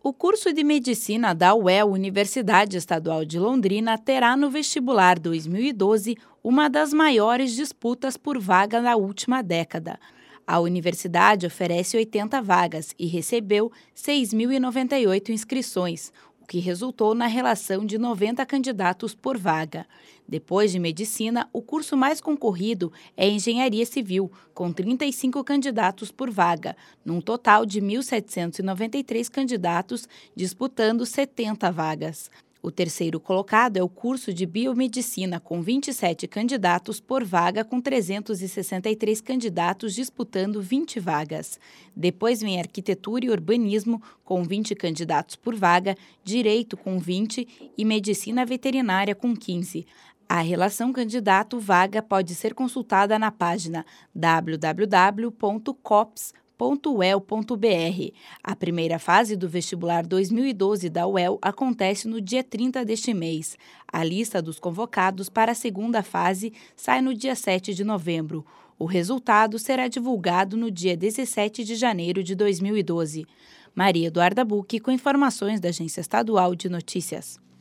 O curso de Medicina da UEL, Universidade Estadual de Londrina, terá no vestibular 2012 uma das maiores disputas por vaga da última década. A universidade oferece 80 vagas e recebeu 6.098 inscrições, o que resultou na relação de 90 candidatos por vaga. Depois de medicina, o curso mais concorrido é Engenharia Civil, com 35 candidatos por vaga, num total de 1.793 candidatos disputando 70 vagas. O terceiro colocado é o curso de Biomedicina, com 27 candidatos por vaga, com 363 candidatos disputando 20 vagas. Depois vem Arquitetura e Urbanismo, com 20 candidatos por vaga, Direito, com 20 e Medicina Veterinária, com 15. A relação candidato-vaga pode ser consultada na página www.cops.uel.br. A primeira fase do vestibular 2012 da UEL acontece no dia 30 deste mês. A lista dos convocados para a segunda fase sai no dia 7 de novembro. O resultado será divulgado no dia 17 de janeiro de 2012. Maria Eduarda Bucchi, com informações da Agência Estadual de Notícias.